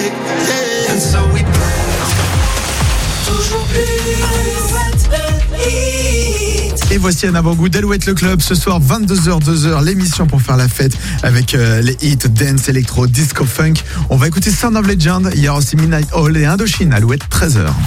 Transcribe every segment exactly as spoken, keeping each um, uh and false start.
music, yeah. And so we toujours plus. Et voici un avant-goût d'Alouette le Club. Ce soir, vingt-deux heures, deux heures, l'émission pour faire la fête avec euh, les hits dance, électro, disco, funk. On va écouter Sound of Legend. Il y aura aussi Midnight Oil et Indochine. Alouette, treize heures.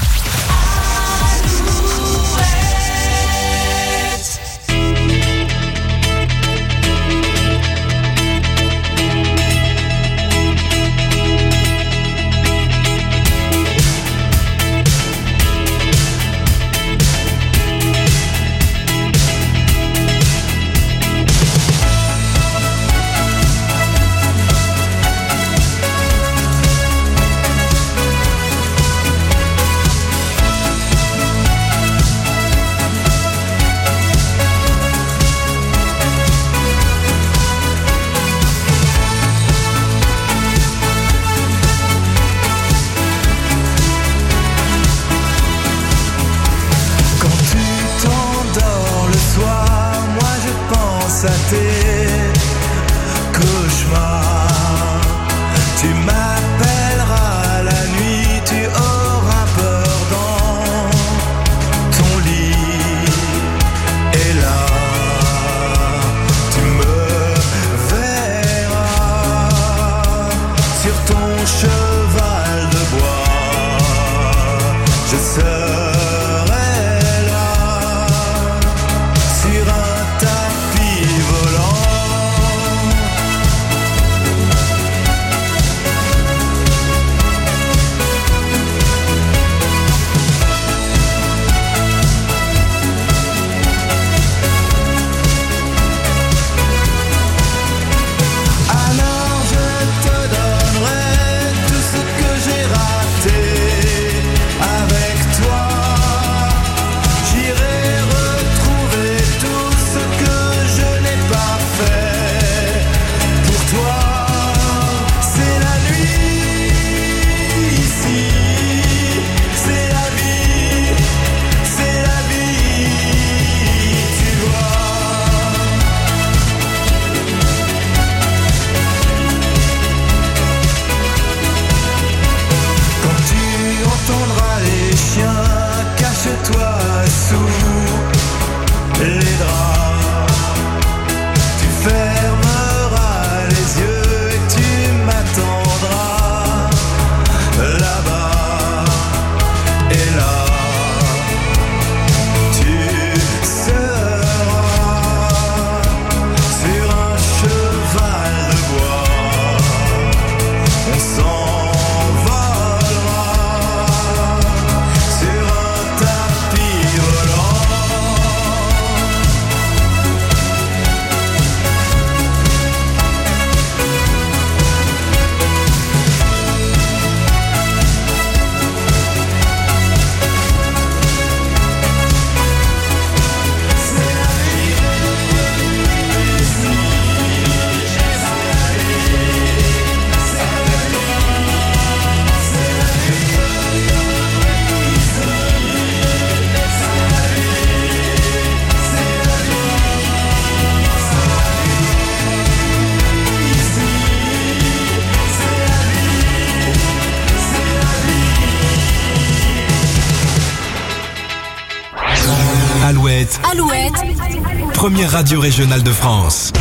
Alouette. Alouette. Première radio régionale de France.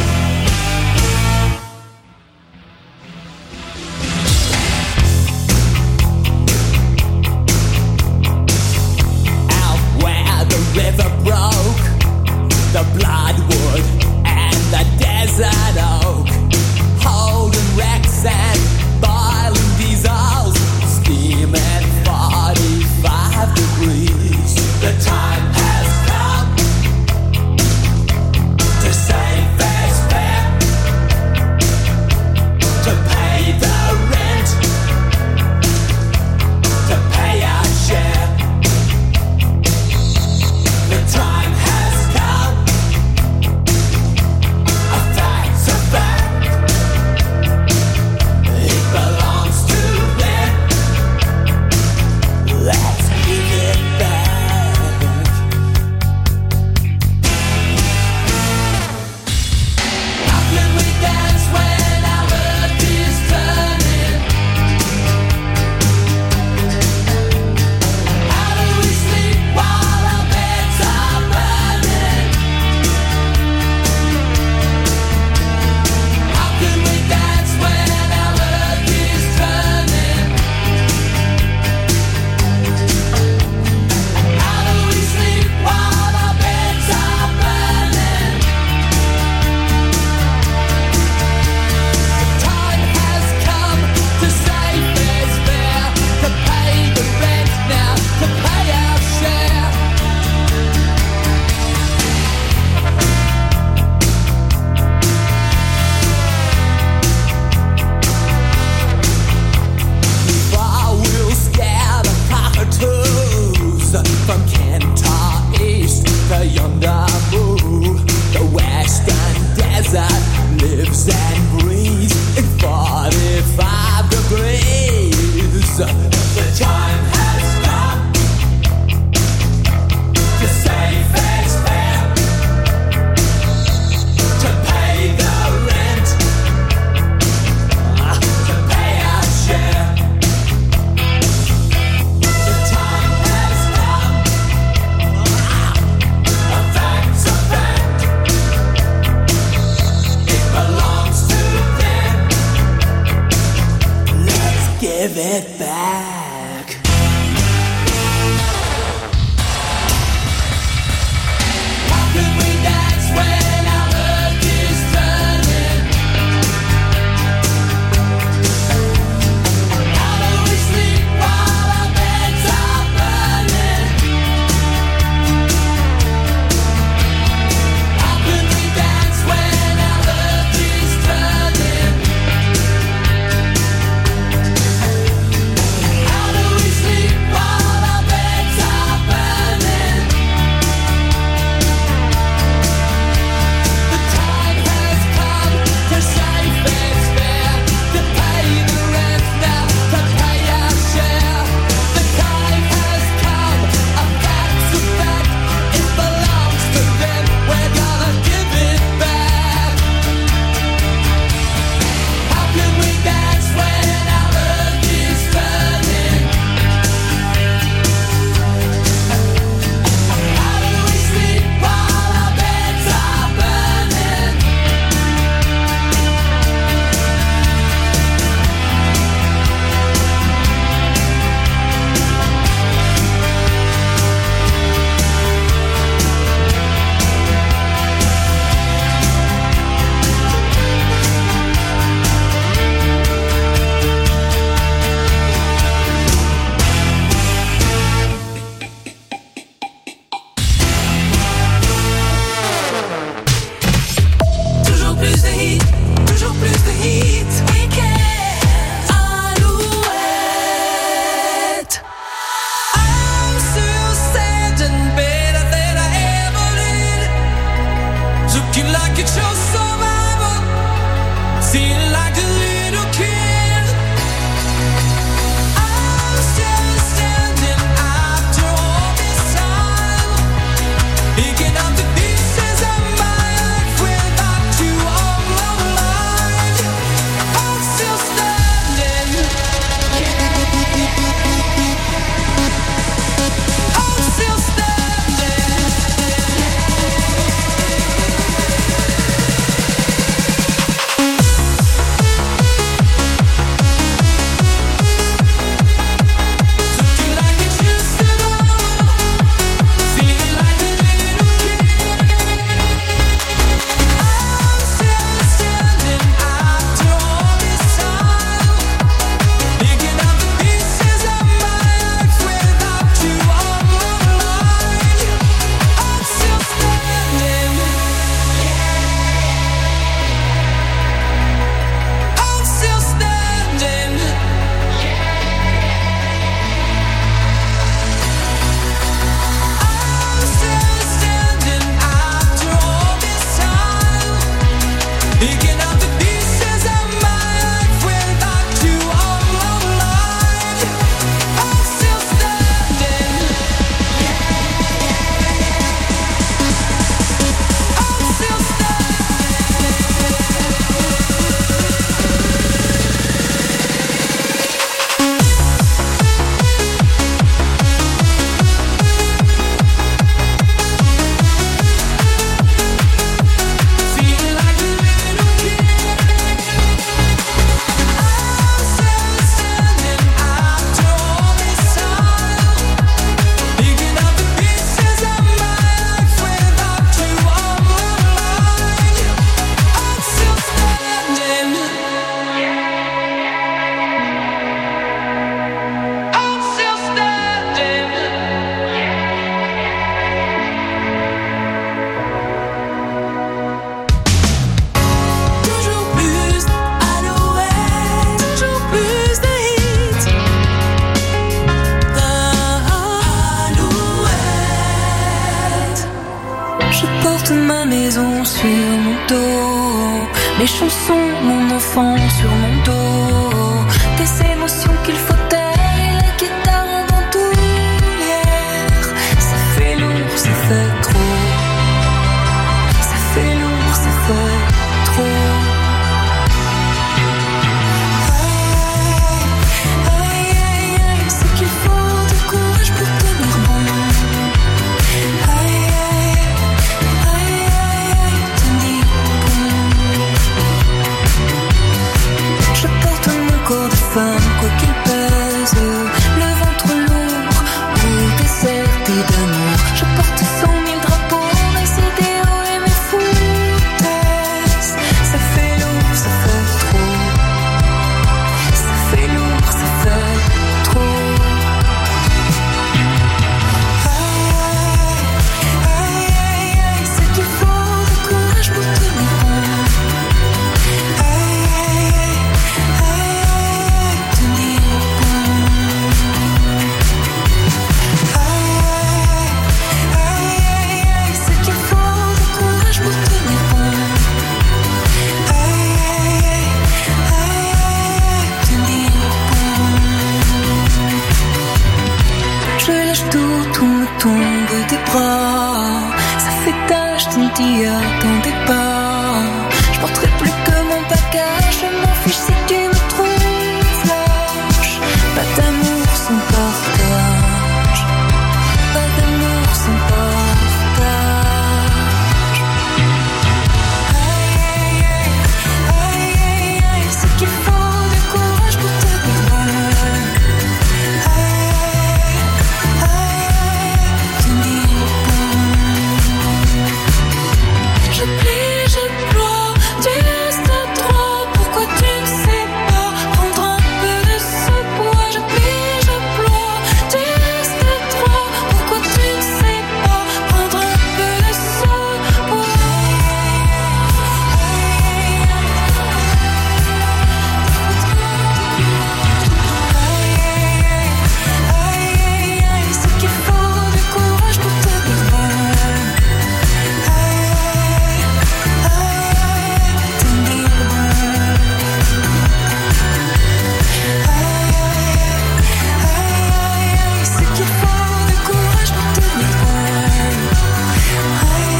Face give it back. How can we dance when our earth is turning? How do we sleep while our beds are burning? How can we dance when our earth is turning? How do we sleep while our beds are burning? The time has come to save and spare, to pay the rent now, to pay our share. The time has come, a fact's a fact, it belongs to them, we're gonna give it back. How can we dance when our earth is turning? How do we sleep while our beds are burning? Toujours plus de hits, toujours plus de hits. Weekend Alouette. I'm still standing better than I ever did. Looking like it's your survival, feeling like a little kid. I'm still standing after all this time, picking up the pieces of my life without you on my mind. I'm still standing. I'm still standing. Looking like it's used to know, feeling like a little kid. I'm still standing after all this time, picking up the pieces of my life without you on my mind. I'm still standing. I'm still standing. I'm still standing after all this time, picking up the pieces of my life without you on my mind. I'm still standing. I'm still feeling like a little kid. I'm still standing after all this time, picking up the pieces of my life without you on my mind. I'm still standing. I'm still standing. Toujours plus Alouette, toujours plus de hits. Alouette. Je porte ma maison sur mon dos, mes chansons, mon enfant sur mon dos, des émotions qu'il faut taire et la guitare en bandoulière. Ça fait lourd, ça fait trop. Ça fait lourd, ça fait trop. Aïe, aïe, aïe, c'est qu'il faut du courage pour tenir bon. Aïe, aïe, aïe, aïe, aïe, tenir bon. Je pommes, quoi qu'il pèse. Le ventre lourd ou déserté d'amour. Je porte cent mille drapeaux, mes idéaux et mes foutaises. Ça fait lourd, ça fait trop. Ça fait lourd, ça fait trop. Aïe, aïe, aïe, aïe, c'est qu'il faut du courage pour tenir bon. Aïe, aïe, aïe, aïe, tenir bon. Aïe, aïe, aïe, aïe, c'est qu'il faut du courage pour tenir bon. Aïe, aïe, aïe, aïe, tenir bon. Je lâche tout, tout me tombe des bras. Ça fait tache tant il y a tant des pas. Je porterai plus que mon bagage. Je m'en fiche si tu me trouves lâche. Pas d'amour sans partage. Pas d'amour sans partage. Aïe, aïe, aïe, aïe, aïe, aïe, c'est qu'il faut du courage pour tenir bon. Aïe, aïe, tenir bon. Je plie, je ploie, tu restes à trois. Pourquoi tu ne sais pas prendre un peu de ce poids? Je plie, je ploie, tu restes à trois. Pourquoi tu ne sais pas prendre un peu de ce poids? Aïe, aïe, aïe, c'est qu'il faut du courage pour tenir bon. Aïe, aïe, tenir bon. Aïe, aïe, aïe, c'est qu'il faut du courage pour tenir bon. Aïe,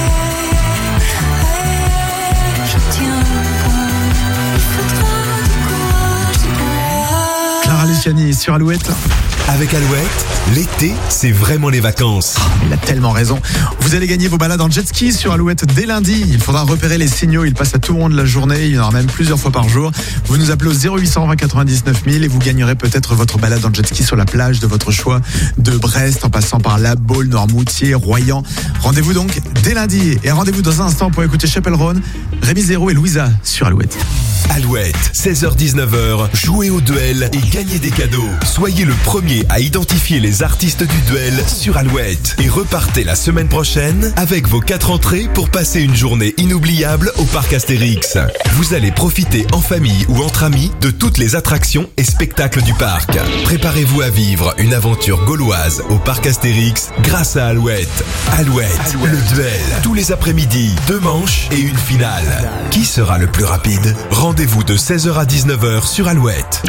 aïe, je tiens bon. Il faudra du courage, du courage. Clara Luciani sur Alouette. Avec Alouette, l'été, c'est vraiment les vacances. Il a tellement raison. Vous allez gagner vos balades en jet ski sur Alouette dès lundi. Il faudra repérer les signaux. Il passe à tout moment de la journée. Il y en aura même plusieurs fois par jour. Vous nous appelez au zéro huit cent vingt quatre-vingt-dix-neuf mille et vous gagnerez peut-être votre balade en jet ski sur la plage de votre choix, de Brest en passant par La Baule, Noirmoutier, Royan. Rendez-vous donc dès lundi. Et rendez-vous dans un instant pour écouter Chapel Roan, Rémi Zéro et Louisa sur Alouette. Alouette, seize heures dix-neuf heures, jouez au duel et gagnez des cadeaux. Soyez le premier à identifier les artistes du duel sur Alouette. Et repartez la semaine prochaine avec vos quatre entrées pour passer une journée inoubliable au parc Astérix. Vous allez profiter en famille ou entre amis de toutes les attractions et spectacles du parc. Préparez-vous à vivre une aventure gauloise au parc Astérix grâce à Alouette. Alouette, Alouette. Le duel, tous les après-midi, deux manches et une finale. Qui sera le plus rapide? Rendez-vous de seize heures à dix-neuf heures sur Alouette.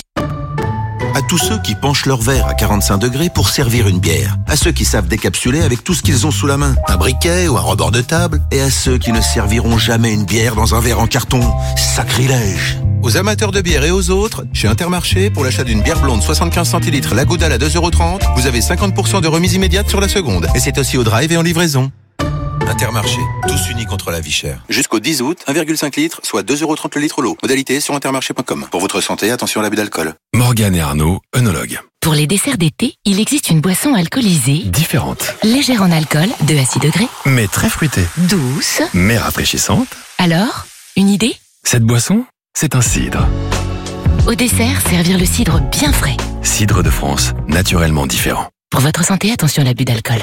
À tous ceux qui penchent leur verre à quarante-cinq degrés pour servir une bière. À ceux qui savent décapsuler avec tout ce qu'ils ont sous la main. Un briquet ou un rebord de table. Et à ceux qui ne serviront jamais une bière dans un verre en carton. Sacrilège! Aux amateurs de bière et aux autres, chez Intermarché, pour l'achat d'une bière blonde soixante-quinze centilitres La Goudale à deux euros trente, vous avez cinquante pour cent de remise immédiate sur la seconde. Et c'est aussi au drive et en livraison. Intermarché, tous unis contre la vie chère. Jusqu'au dix août, un virgule cinq litres, soit deux euros trente le litre l'eau. Modalité sur intermarché point com. Pour votre santé, attention à l'abus d'alcool. Morgane et Arnaud, œnologues. Pour les desserts d'été, il existe une boisson alcoolisée, Différentes, légère en alcool, deux à six degrés, mais très fruitées, douce. mais rafraîchissantes. Alors, une idée? Cette boisson, c'est un cidre. Au dessert, servir le cidre bien frais. Cidre de France, naturellement différent. Pour votre santé, attention à l'abus d'alcool.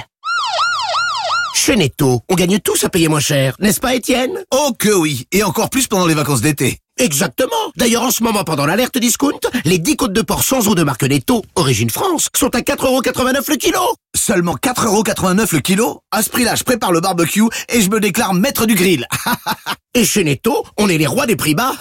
Chez Netto, on gagne tous à payer moins cher, n'est-ce pas Étienne? Oh que oui, et encore plus pendant les vacances d'été. Exactement. D'ailleurs, en ce moment, pendant l'alerte discount, les dix côtes de porc sans eau de marque Netto, origine France, sont à quatre euros quatre-vingt-neuf le kilo. Seulement quatre euros quatre-vingt-neuf le kilo? À ce prix-là, je prépare le barbecue et je me déclare maître du grill. Et chez Netto, on est les rois des prix bas.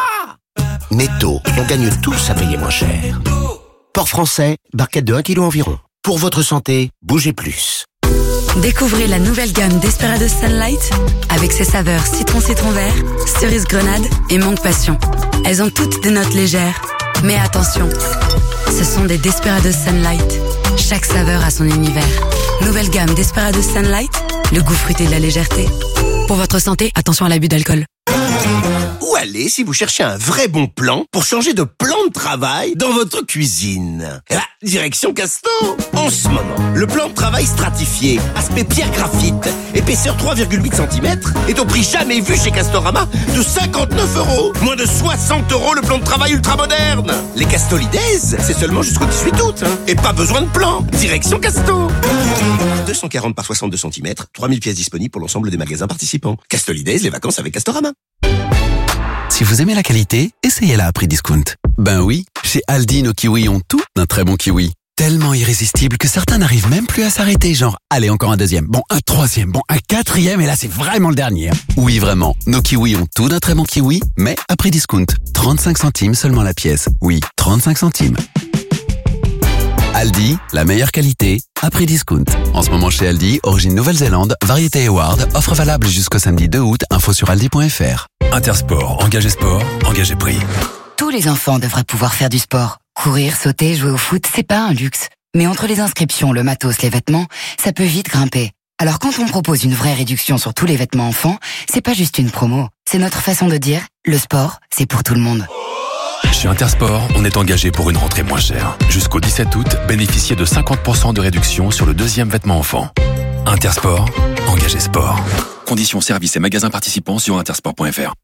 Netto, on gagne tous à payer moins cher. Porc français, barquette de un kilo environ. Pour votre santé, bougez plus. Découvrez la nouvelle gamme Desperados Sunlight avec ses saveurs citron citron vert, cerise grenade et mangue passion. Elles ont toutes des notes légères, mais attention, ce sont des Desperados Sunlight. Chaque saveur a son univers. Nouvelle gamme Desperados Sunlight, le goût fruité de la légèreté. Pour votre santé, attention à l'abus d'alcool. Où aller si vous cherchez un vrai bon plan pour changer de plan de travail dans votre cuisine? Eh ben, direction Casto. En ce moment, le plan de travail stratifié, aspect pierre graphite, épaisseur trois virgule huit centimètres, est au prix jamais vu chez Castorama de cinquante-neuf euros. Moins de soixante euros le plan de travail ultra moderne. Les Castolides, c'est seulement jusqu'au dix-huit août. Hein. Et pas besoin de plan. Direction Casto. deux cent quarante par soixante-deux centimètres, trois mille pièces disponibles pour l'ensemble des magasins participants. Castolides, les vacances avec Castorama. Si vous aimez la qualité, essayez-la à prix discount. Ben oui, chez Aldi, nos kiwis ont tout d'un très bon kiwi. Tellement irrésistible que certains n'arrivent même plus à s'arrêter, genre, allez, encore un deuxième, bon, un troisième, bon, un quatrième, et là, c'est vraiment le dernier. Oui, vraiment, nos kiwis ont tout d'un très bon kiwi, mais à prix discount. trente-cinq centimes seulement la pièce. Oui, trente-cinq centimes. Aldi, la meilleure qualité, à prix discount. En ce moment chez Aldi, origine Nouvelle-Zélande, variété Eward, offre valable jusqu'au samedi deux août, info sur aldi point f r. Intersport, engagé sport, engagé prix. Tous les enfants devraient pouvoir faire du sport. Courir, sauter, jouer au foot, c'est pas un luxe. Mais entre les inscriptions, le matos, les vêtements, ça peut vite grimper. Alors quand on propose une vraie réduction sur tous les vêtements enfants, c'est pas juste une promo. C'est notre façon de dire, le sport, c'est pour tout le monde. Chez Intersport, on est engagé pour une rentrée moins chère. Jusqu'au dix-sept août, bénéficiez de cinquante pour cent de réduction sur le deuxième vêtement enfant. Intersport, engagé sport. Conditions, services et magasins participants sur intersport point f r.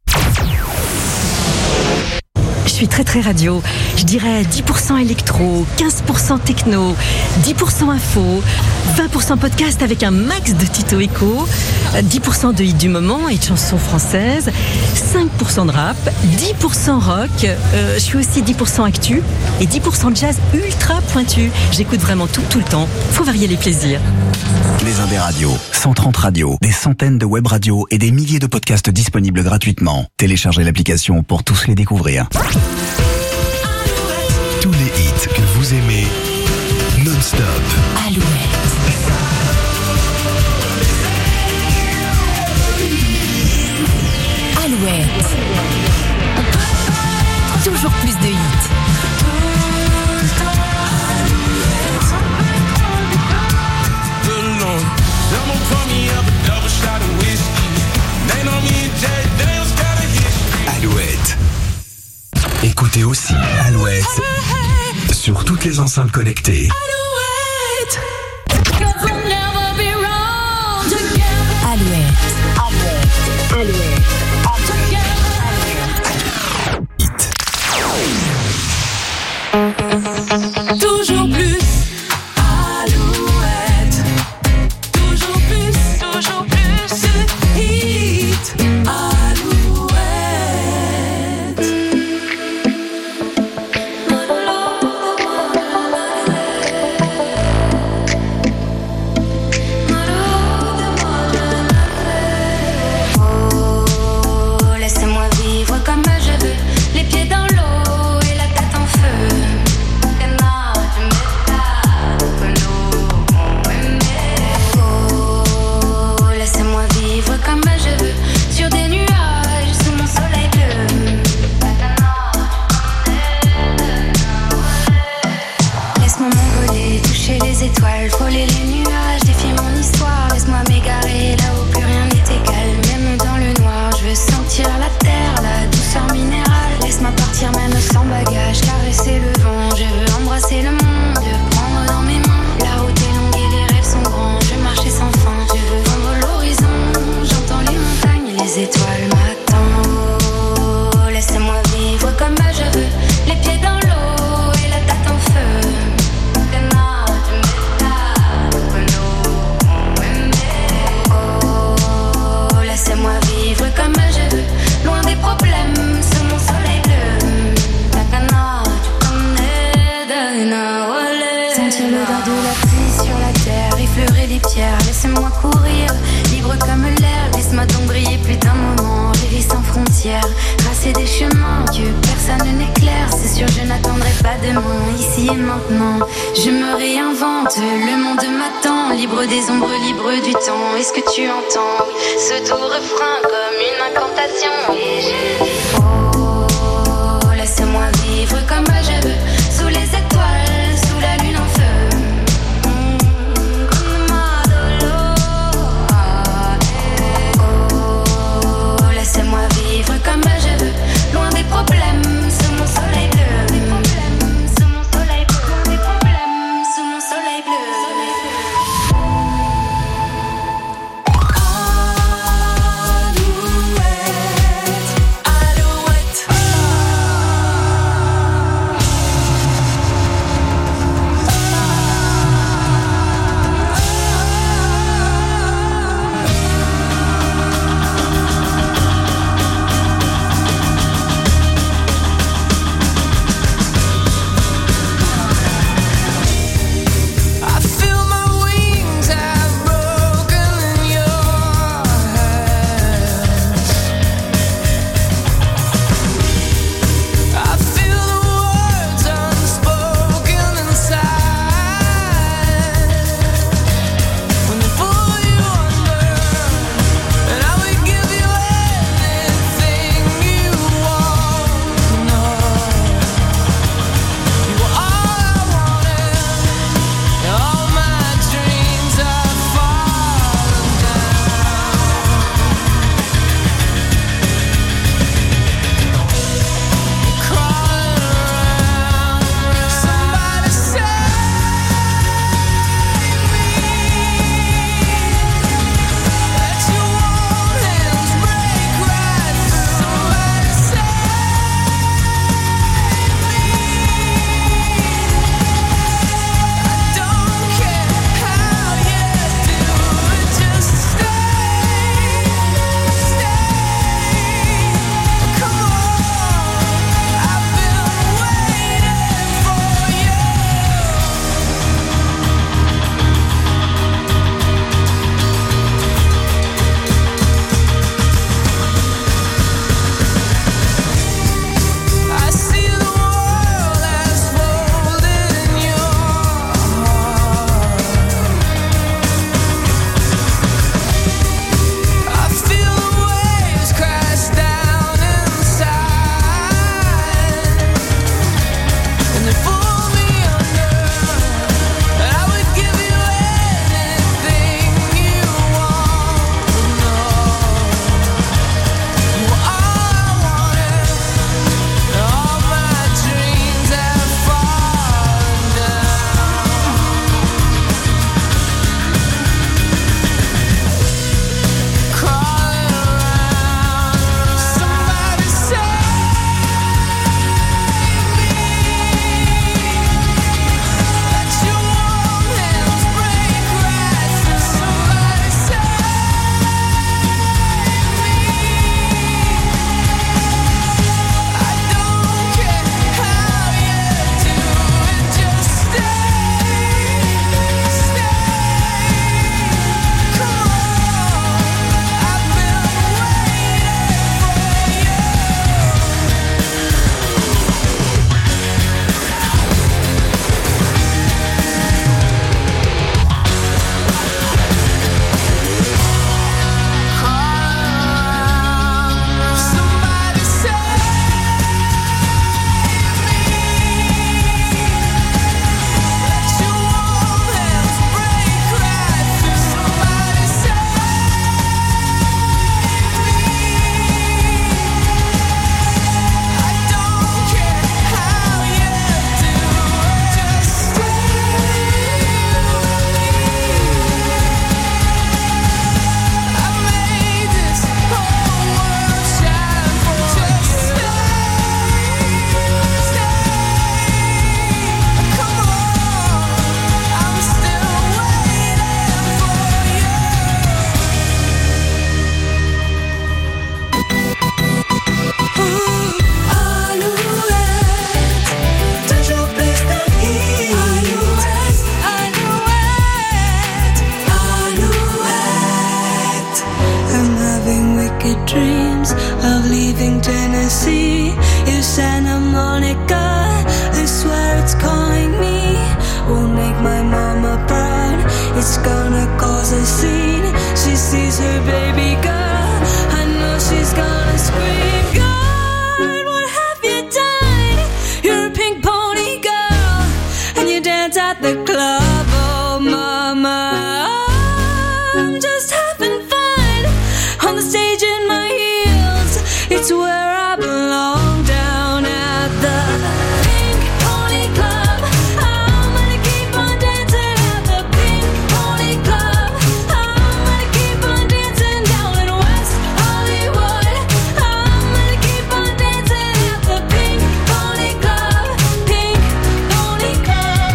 Je suis très très radio. Je dirais dix pour cent électro, quinze pour cent techno, dix pour cent info, vingt pour cent podcast avec un max de Tito Echo, dix pour cent de hits du moment et de chansons françaises, cinq pour cent de rap, dix pour cent rock, euh, je suis aussi dix pour cent actu et dix pour cent de jazz ultra pointu. J'écoute vraiment tout, tout le temps. Faut varier les plaisirs. Les Indés radios, cent trente radios, des centaines de web radios et des milliers de podcasts disponibles gratuitement. Téléchargez l'application pour tous les découvrir. Tous les hits que vous aimez, non-stop. Alouette. Alouette. Toujours plus de hits. Alouette. Écoutez aussi Alouette sur toutes les enceintes connectées. Alouette. Alouette. Alouette. Toujours plus. Alouette. Toujours plus. Toujours plus. Hit. Alouette. Oh, laissez-moi vivre comme je veux, les pieds dans l'eau et la tête en feu. Oh, laissez-moi vivre comme je veux, sur des nuages, sous mon soleil bleu. Laisse-moi m'envoler, toucher les étoiles, frôler les nuages, défier mon histoire. Laisse-moi m'égarer là où plus rien n'est égal, même dans le noir. Je veux sentir la terre, la douceur minérale. Laisse-moi partir même sans bagage, caresser le vent. Je veux embrasser le monde, prendre dans mes mains. La route est longue et les rêves sont grands. Je veux marcher sans fin, je veux vendre l'horizon. J'entends les montagnes et les étoiles m'attendent. Oh, laissez-moi vivre comme je veux, les pieds dans l'eau et la tête en feu. Oh, laissez-moi vivre comme je veux, loin des problèmes, sous mon soleil bleu. Sentir l'odeur de la pluie sur la terre, effleurer les pierres, laissez-moi courir, libre comme l'air. Laisse-moi donc briller plus d'un moment, rêver sans frontières, tracer des chemins que personne n'éclaire. C'est sûr je n'attendrai pas demain, ici et maintenant. Je me réinvente, le monde m'attend, libre des ombres, libre du temps. Est-ce que tu entends ce doux refrain comme une incantation? Et je dis oh, laissez-moi vivre comme je veux, sous les étoiles, sous la lune en feu. Oh, laissez-moi vivre comme je veux, it's gonna cause a scene. She sees her baby girl, I know she's gonna scream. God, what have you done? You're a pink pony girl, and you dance at the club. Oh mama, I'm just having fun on the stage in my heels. It's where I belong, down at the Pink Pony Club. I'm gonna keep on dancing at the Pink Pony Club. I'm gonna keep on dancing down in West Hollywood. I'm gonna keep on dancing at the Pink Pony Club. Pink Pony Club.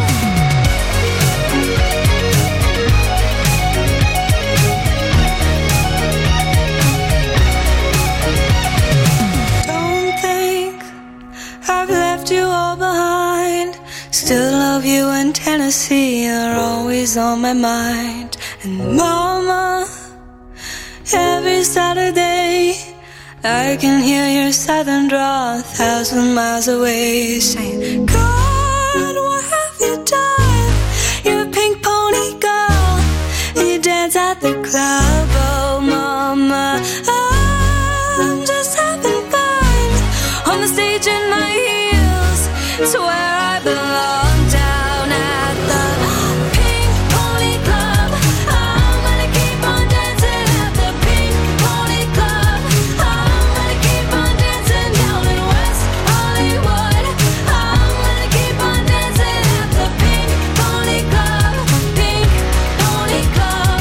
Don't think I've left you all behind. Still love you in Tennessee, you're always on my mind. And mama, every Saturday I can hear your southern drawl a thousand miles away, saying, God, what have you done? You're a pink pony girl, and you dance at the club. Oh mama, I'm just having fun on the stage in my heels. It's where I belong, down at the Pink Pony Club. I'm gonna keep on dancing at the Pink Pony Club. I'm gonna keep on dancing down in West Hollywood. I'm gonna keep on dancing at the Pink Pony Club. Pink Pony Club.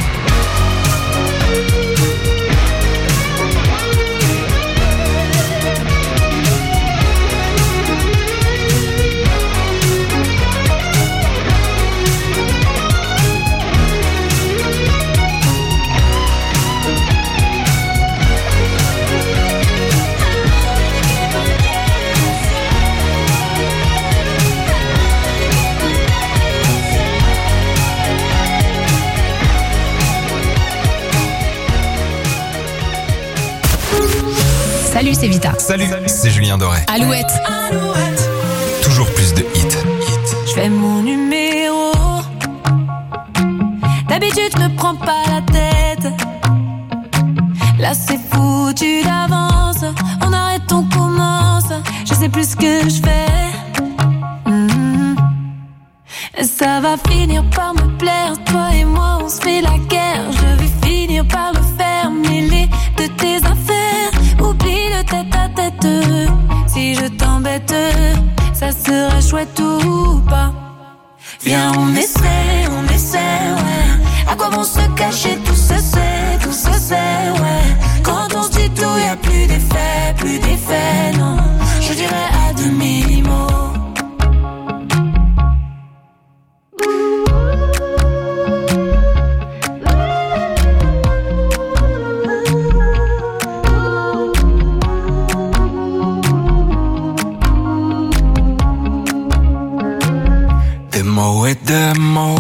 Salut, c'est Vita. Salut, c'est Julien Doré. Alouette. Toujours plus de hits. Je fais mon numéro. D'habitude, je me prends pas la tête. Là, c'est foutu d'avance. On arrête, on commence. Je sais plus ce que je fais. Mhm. Ça va finir par me plaire. Toi et moi, on se fait la guerre. Je vais finir par le faire. Mêler de tes affaires. Oublie le tête à tête. Si je t'embête, ça sera chouette ou pas. Viens, on essaie, on essaie, ouais. À quoi vont se cacher, tout se sait, tout se sait, ouais. Quand on se dit tout, y a plus d'effet, plus d'effet, non. Je dirais à demi-mot. Des mots et des mots.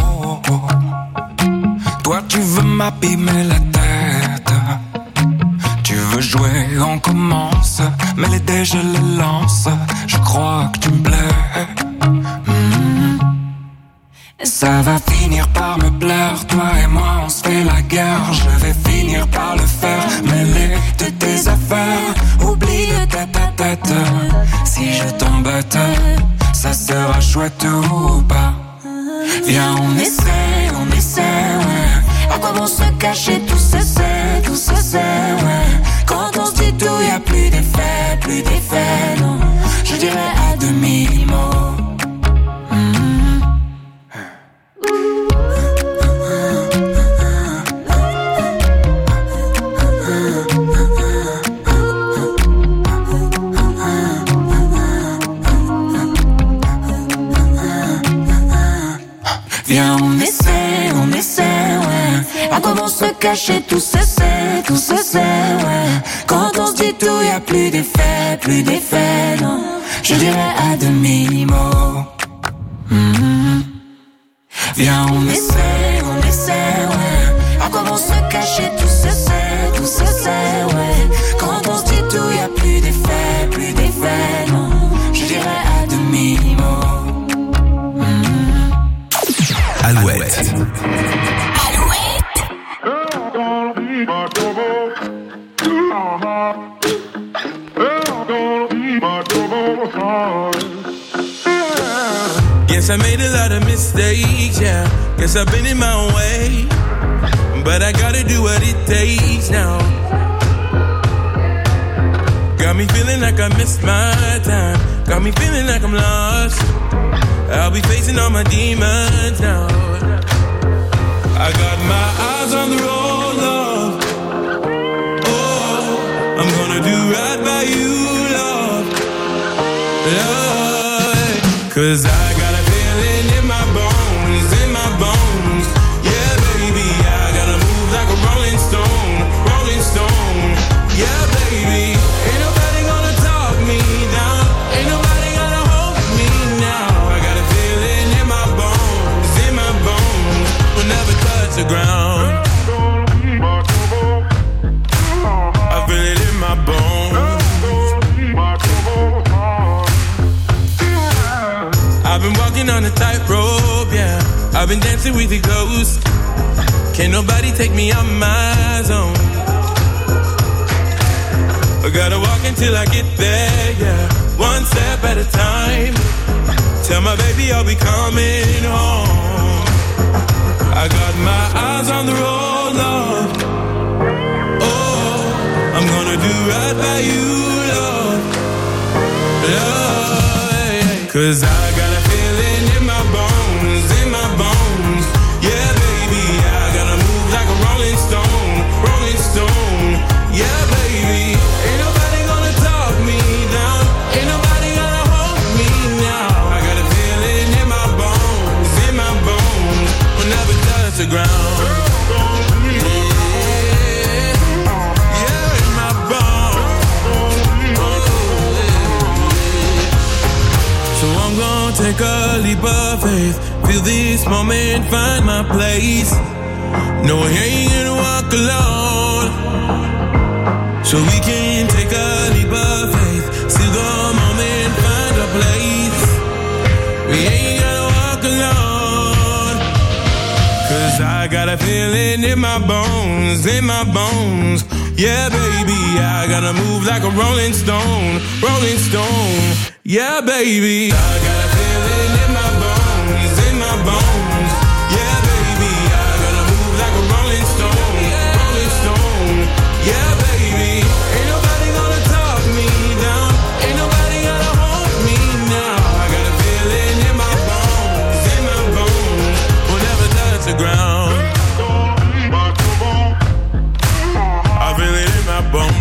Toi tu veux m'abîmer la tête. Tu veux jouer, on commence. Mais les dés je les lance. Je crois que tu me plais. Mm. Ça va finir par me plaire. Toi et moi on se fait la guerre. Je vais finir par le faire. Mêler de tes affaires. Oublie le tête à tête. Si je t'embête, ça sera chouette ou pas. Viens, on essaie, on essaie, ouais. À quoi vont se cacher, tout se sait, tout se sait, ouais. Quand on se dit tout, y a plus d'effet, plus d'effet, non. Je dirais à demi-mot. Mm. Viens, on essaie, on essaie, ouais. À quoi vont se cacher, tout se sait, tout se sait, ouais. Quand on se dit tout, y a plus d'effet, plus d'effet, non. Je dirais à demi-mot. Mm-hmm. Viens, on essaie, on essaie, ouais. À quoi vont se cacher, tout se sait, tout se sait, ouais. Quand on se dit tout, y a plus d'effet, plus d'effet, non. Je dirais à demi-mot. Alouette. Alouette. Guess I made a lot of mistakes, yeah. Guess I've been in my own way. But I gotta do what it takes now. Got me feeling like I missed my time. Got me feeling like I'm lost. I'll be facing all my demons now. I got my eyes on the road, love. Oh, I'm gonna do right by you, love. Love. Cause I got a feeling in my bones, in my bones. Yeah, baby, I gotta move like a rolling stone, rolling stone. Yeah, baby, ain't nobody gonna talk me down. Ain't nobody gonna hold me now. I got a feeling in my bones, in my bones. Will never touch the ground. I feel it in my bones. I've been walking on a tightrope, yeah. I've been dancing with the ghost. Can't nobody take me out my zone. I gotta walk until I get there, yeah. One step at a time. Tell my baby I'll be coming home. I got my eyes on the road, love. Oh, I'm gonna do right by you, love. Love. Cause I got a feeling in my bones, in my bones. Yeah, baby, I gotta move like a rolling stone, rolling stone. Yeah, baby, ain't nobody gonna talk me down. Ain't nobody gonna hold me now. I got a feeling in my bones, in my bones. Will never touch the ground. Take a leap of faith, feel this moment, find my place. No, I ain't gonna walk alone. So we can take a leap of faith, see the moment, find a place. We ain't gonna walk alone. Cause I got a feeling in my bones, in my bones. Yeah, baby, I gotta move like a rolling stone, rolling stone. Yeah, baby, I got a feeling in my bones, in my bones. Yeah, baby, I gotta move like a rolling stone, rolling stone. Yeah, baby, ain't nobody gonna talk me down. Ain't nobody gonna hold me now. I got a feeling in my bones, in my bones. Will never touch the ground. I feel it in my bones.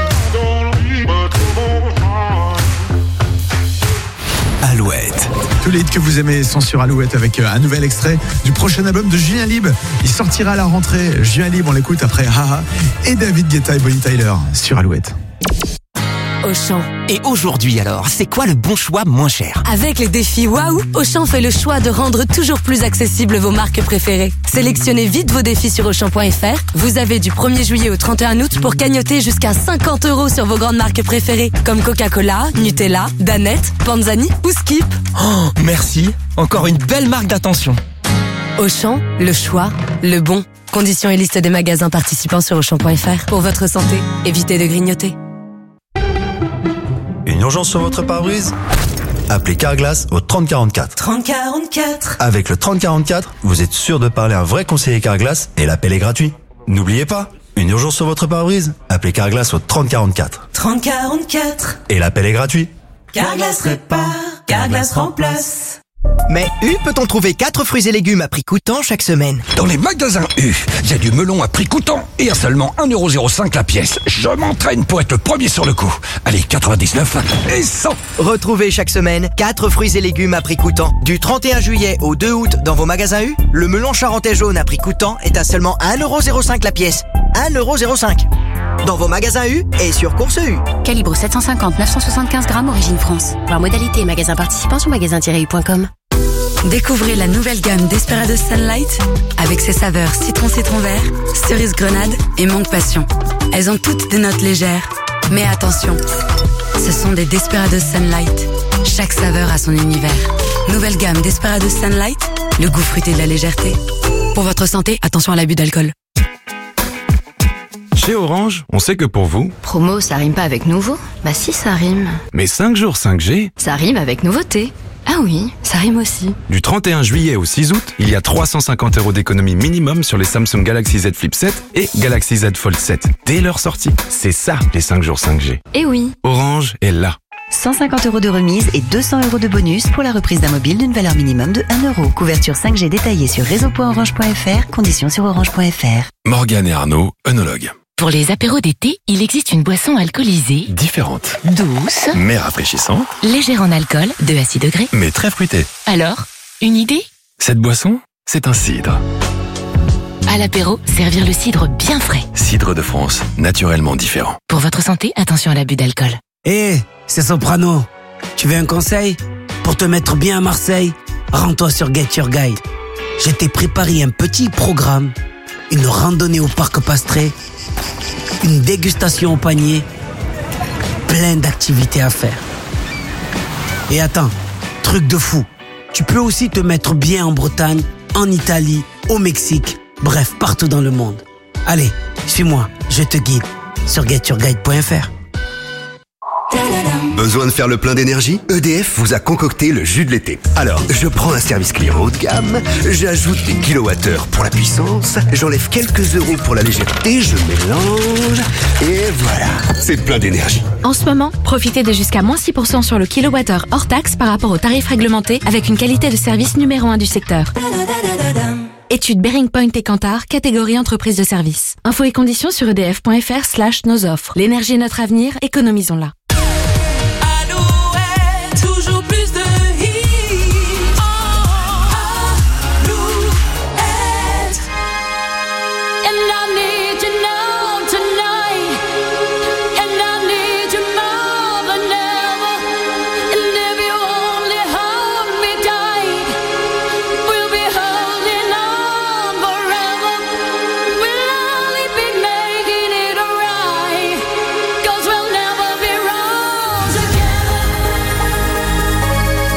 Alouette. Tous les hits que vous aimez sont sur Alouette avec un nouvel extrait du prochain album de Julien Lieb. Il sortira à la rentrée. Julien Lieb, on l'écoute après Haha et David Guetta et Bonnie Tyler sur Alouette. Auchan. Et aujourd'hui alors, c'est quoi le bon choix moins cher? Avec les défis Waouh, Auchan fait le choix de rendre toujours plus accessibles vos marques préférées. Sélectionnez vite vos défis sur Auchan point F R. Vous avez du premier juillet au trente et un août pour cagnotter jusqu'à cinquante euros sur vos grandes marques préférées, comme Coca-Cola, Nutella, Danette, Panzani ou Skip. Oh, merci. Encore une belle marque d'attention. Auchan, le choix, le bon. Conditions et liste des magasins participants sur Auchan point F R. Pour votre santé, évitez de grignoter. Une urgence sur votre pare-brise? Appelez Carglass au trente quarante-quatre. trente quarante-quatre. Avec le trente quarante-quatre, vous êtes sûr de parler à un vrai conseiller Carglass et l'appel est gratuit. N'oubliez pas, une urgence sur votre pare-brise? Appelez Carglass au trente quarante-quatre. trente quarante-quatre. Et l'appel est gratuit. Carglass répare, Carglass remplace. Mais U peut-on trouver quatre fruits et légumes à prix coûtant chaque semaine? Dans les magasins U, il y a du melon à prix coûtant et à seulement un euro zéro cinq la pièce. Je m'entraîne pour être le premier sur le coup. Allez, quatre-vingt-dix-neuf et cent. Retrouvez chaque semaine quatre fruits et légumes à prix coûtant. Du trente et un juillet au deux août dans vos magasins U, le melon charentais jaune à prix coûtant est à seulement un euro zéro cinq la pièce. un euro zéro cinq. Dans vos magasins U et sur Course U. Calibre sept cent cinquante neuf cent soixante-quinze grammes, origine France. Voir modalité et magasins participants sur magasin tiret u point com. Découvrez la nouvelle gamme Desperados Sunlight avec ses saveurs citron citron vert, cerise grenade et mangue passion. Elles ont toutes des notes légères, mais attention, ce sont des Desperados Sunlight. Chaque saveur a son univers. Nouvelle gamme Desperados Sunlight le goût fruité de la légèreté. Pour votre santé, attention à l'abus d'alcool. Chez Orange, on sait que pour vous... Promo, ça rime pas avec nouveau? Bah si, ça rime. Mais cinq jours cinq G... Ça rime avec nouveauté. Ah oui, ça rime aussi. Du trente et un juillet au six août, il y a trois cent cinquante euros d'économie minimum sur les Samsung Galaxy Z Flip sept et Galaxy Z Fold sept. Dès leur sortie. C'est ça, les cinq jours cinq G. Eh oui. Orange est là. cent cinquante euros de remise et deux cents euros de bonus pour la reprise d'un mobile d'une valeur minimum de un euro. Couverture cinq G détaillée sur réseau point orange point f r, conditions sur orange point f r. Morgane et Arnaud, œnologues. Pour les apéros d'été, il existe une boisson alcoolisée, Différente, douce, mais rafraîchissante, légère en alcool, deux à six degrés. mais très fruitée. Alors, une idée? Cette boisson, c'est un cidre. À l'apéro, servir le cidre bien frais. Cidre de France, naturellement différent. Pour votre santé, attention à l'abus d'alcool. Hé, hey, c'est Soprano. Tu veux un conseil? Pour te mettre bien à Marseille, rends-toi sur Get Your Guide. Je t'ai préparé un petit programme, une randonnée au parc Pastré, une dégustation au panier, plein d'activités à faire. Et attends, truc de fou, tu peux aussi te mettre bien en Bretagne, en Italie, au Mexique, bref, partout dans le monde. Allez, suis-moi, je te guide sur get your guide point f r. Besoin de faire le plein d'énergie? E D F vous a concocté le jus de l'été. Alors, je prends un service client haut de gamme, j'ajoute des kilowattheures pour la puissance, j'enlève quelques euros pour la légèreté, je mélange, et voilà, c'est plein d'énergie. En ce moment, profitez de jusqu'à moins six pour cent sur le kilowattheure hors taxe par rapport au tarif réglementé avec une qualité de service numéro un du secteur. Étude Bearing Point et Kantar, catégorie entreprise de service. Infos et conditions sur edf point f r slash nos offres. L'énergie est notre avenir, économisons-la. Toujours plus de hits. Alouette. And I need you now tonight. And I need you more than ever. And if you only hold me tight, we'll be holding on forever. We'll only be making it right. 'Cause we'll never be wrong together.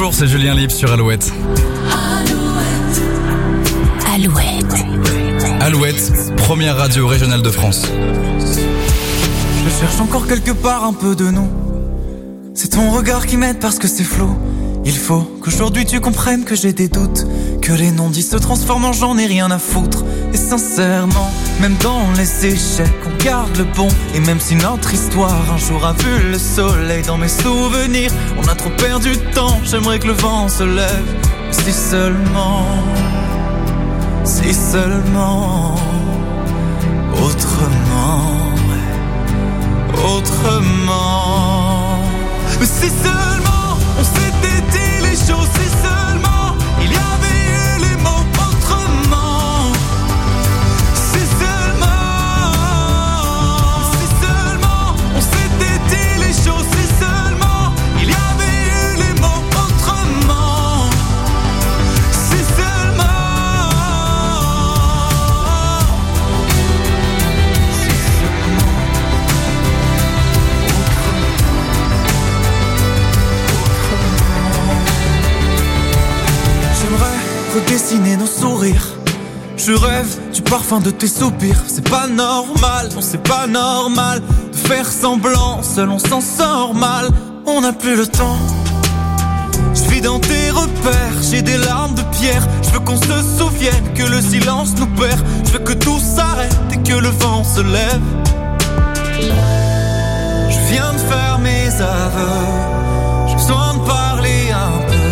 Bonjour, c'est Julien Libre sur Alouette. Alouette. Alouette, première radio régionale de France. Je cherche encore quelque part un peu de nous. C'est ton regard qui m'aide parce que c'est flou. Il faut qu'aujourd'hui tu comprennes que j'ai des doutes, que les non-dits se transforment en j'en ai rien à foutre. Et sincèrement, même dans les échecs, on garde le bon. Et même si notre histoire un jour a vu le soleil dans mes souvenirs, on a trop perdu de temps, j'aimerais que le vent se lève. Si seulement, si seulement, autrement, autrement. Mais si seulement on s'était dit les choses, si seulement il y avait eu les mots autrement. Si seulement, si seulement on s'était dit les choses, si seulement il y avait eu les mots autrement. Si seulement, si seulement. Redessiner nos sourires. Je rêve du parfum de tes soupirs. C'est pas normal, non c'est pas normal de faire semblant, seul on s'en sort mal. On n'a plus le temps. Je vis dans tes repères, j'ai des larmes de pierre. Je veux qu'on se souvienne que le silence nous perd. Je veux que tout s'arrête et que le vent se lève. Je viens de faire mes aveux. J'ai besoin de parler un peu.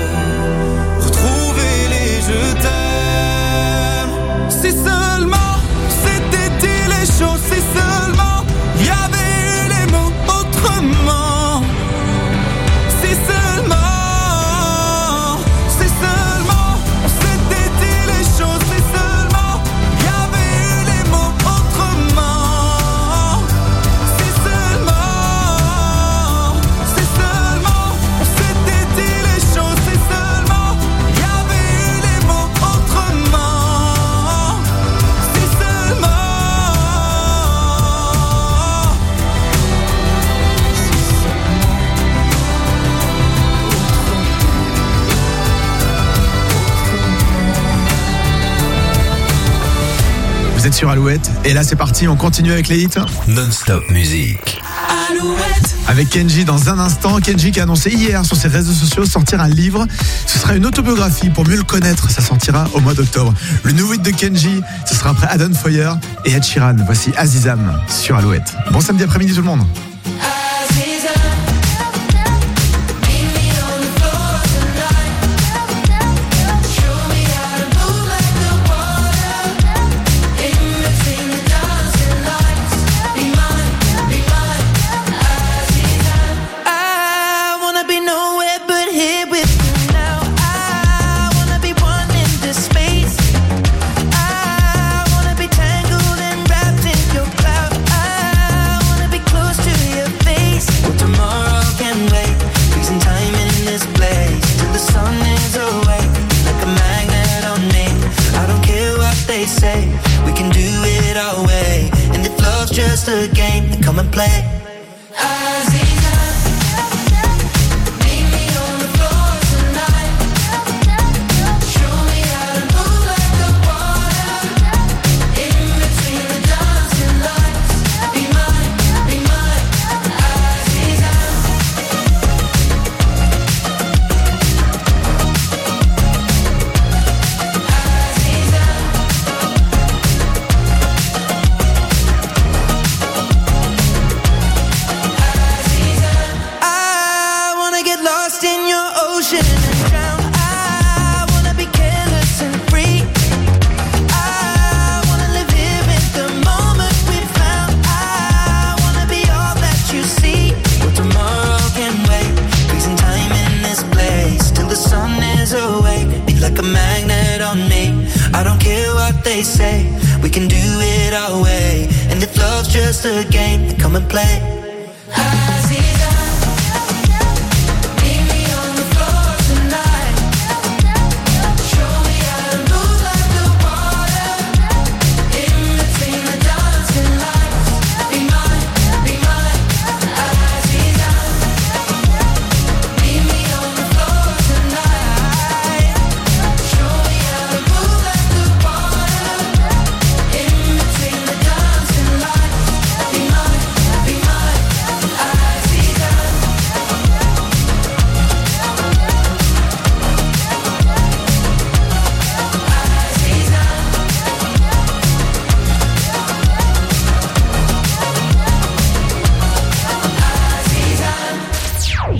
Je t'aime. Si seulement c'était dit les choses, si seulement il y avait eu les mots autrement. Si seulement, si seulement on s'était dit les choses, si seulement il y avait eu les mots autrement. Si seulement, si seulement on s'était dit les choses, si seulement il y avait eu les mots autrement. Si seulement, Vous êtes sur Alouette et là c'est parti, on continue avec les hits. Non-stop musique. Alouette. Avec Kenji dans un instant. Kenji qui a annoncé hier sur ses réseaux sociaux sortir un livre. Ce sera une autobiographie pour mieux le connaître. Ça sortira au mois d'octobre. Le nouveau hit de Kenji, ce sera après Adam Foyer et Ed Sheeran. Voici Azizam sur Alouette. Bon samedi après-midi tout le monde. Just a game, come and play. They say we can do it our way, and if love's just a game, then come and play. Tonight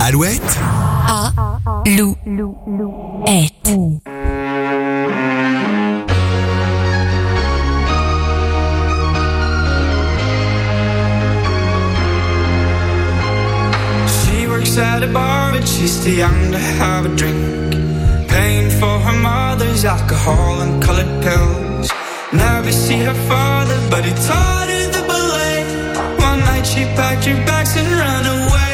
Alouette, A, Lou, Et. She works at a bar, but she's too young to have a drink. Paying for her mother's alcohol and colored pills. Never see her father, but he taught her the ballet. One night she packed her bags and ran away.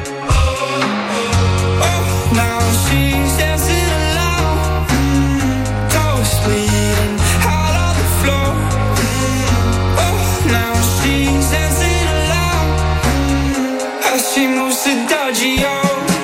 Oh, now she's dancing alone, mm, toes bleeding out on the floor. Mm, oh, now she's dancing alone, mm, as she moves to dodgy oh.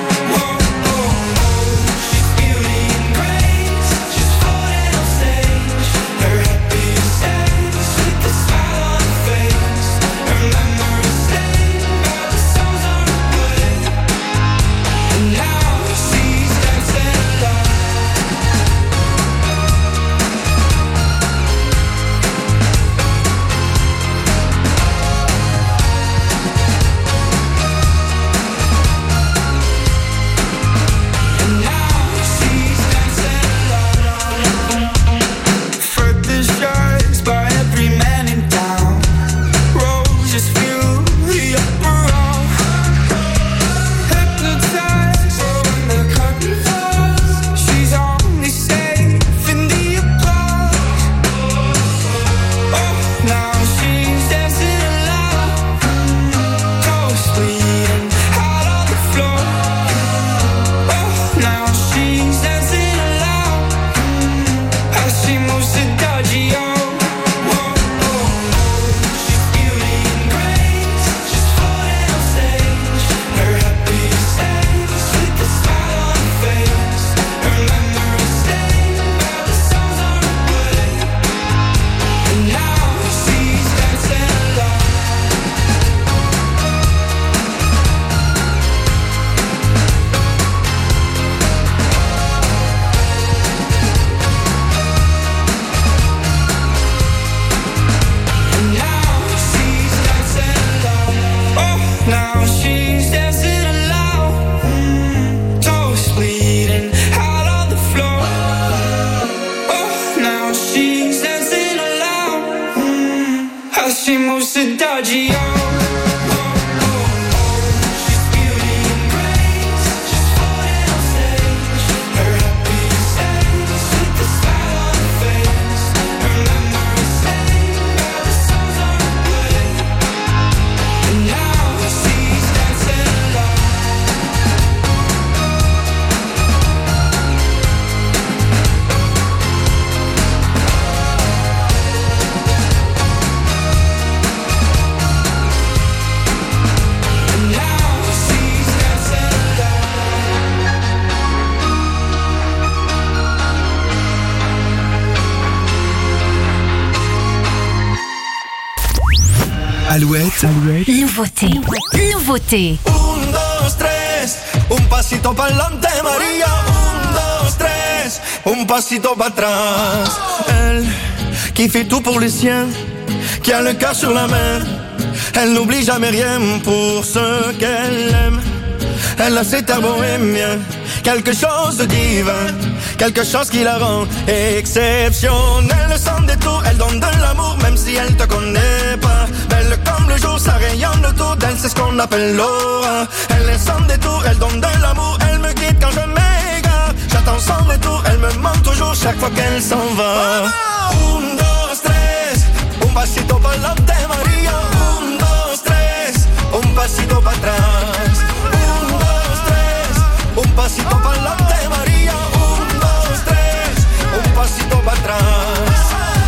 Alouette. Alouette. Nouveauté. Nouveauté. Un, dos, tres, un pasito pa'lante, María. Un, dos, tres, un pasito para atrás. Elle qui fait tout pour les siens, qui a le cœur sur la main. Elle n'oublie jamais rien pour ce qu'elle aime. Elle a cet air bohémien, quelque chose de divin, quelque chose qui la rend exceptionnelle. Le sang des tours, elle donne de l'amour même si elle te connaît pas. Belle comme le jour, ça rayonne autour d'elle, c'est ce qu'on appelle l'aura. Elle est sans détour, elle donne de l'amour, elle me guide quand je m'égare. J'attends son retour, elle me manque toujours chaque fois qu'elle s'en va. Un, dos, tres, un pasito pa'lante, María. Un, dos, tres, un pasito para atrás. Un, dos, tres, un pasito pa'lante, María. Un, dos, tres, un pasito para atrás.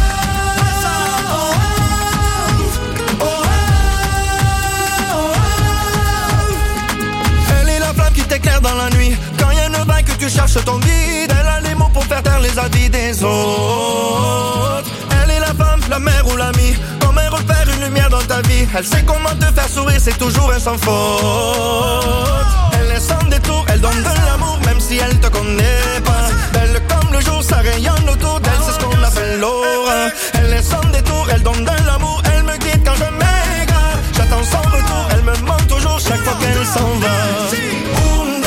Elle est la flamme qui t'éclaire dans la nuit. Quand y a une vague que tu cherches ton guide, elle a les mots pour faire taire les avis des autres. Elle est la femme, la mère ou l'amie, comme un repère, une lumière dans ta vie. Elle sait comment te faire sourire, c'est toujours un sans faute. Elle est sans détour, elle donne de l'amour, même si elle te connaît pas. Belle comme le jour, ça rayonne autour d'elle, c'est ce qu'on appelle l'aura. Elle est sans détour, elle donne de l'amour, elle me guide quand je m'égare. J'attends son retour, elle me manque toujours chaque fois qu'elle s'en va. Un,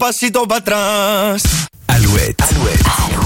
pasito para atrás. Alouette. Alouette.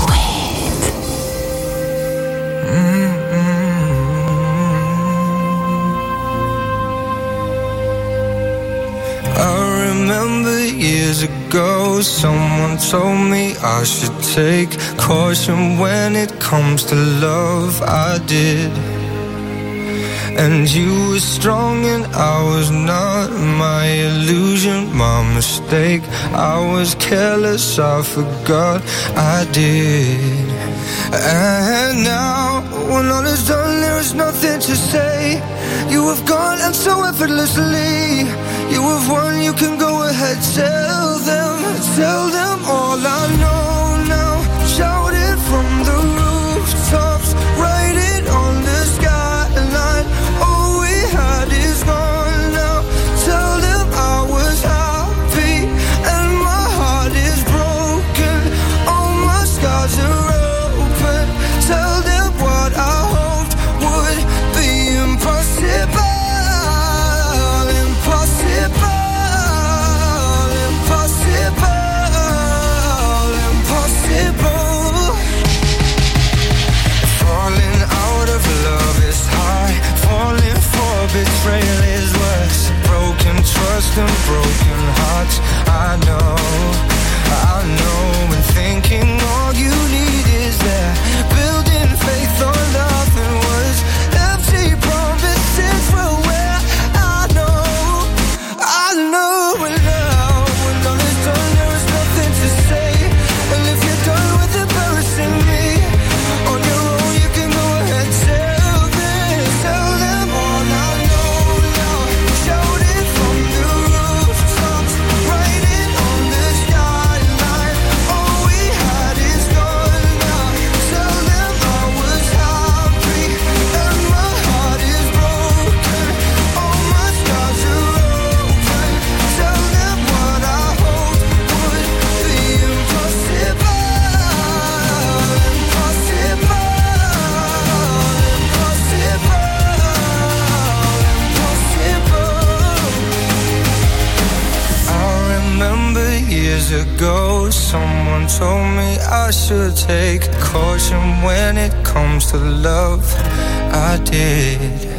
I remember years ago, someone told me I should take caution when it comes to love. I did. And you were strong and I was not. My illusion, my mistake. I was careless, I forgot I did. And now, when all is done, there is nothing to say. You have gone and so effortlessly. You have won, you can go ahead. Tell them, tell them all I know now. Shout it from the rooftops. Write it on the skyline. All we had is gone now. Tell them I was happy and my heart is broken. All my scars are open. Tell them what I hoped would be impossible. Betrayal is worse. Broken trust and broken hearts. I know, I know. And thinking all you need is there. Building faith on nothing was empty promises from where I know, I know. And now, when all is done, there is nothing to say. And if you're done with embarrassing me on your own, you can go ahead. Tell them, tell them all I. Years ago, someone told me I should take caution when it comes to love. I did.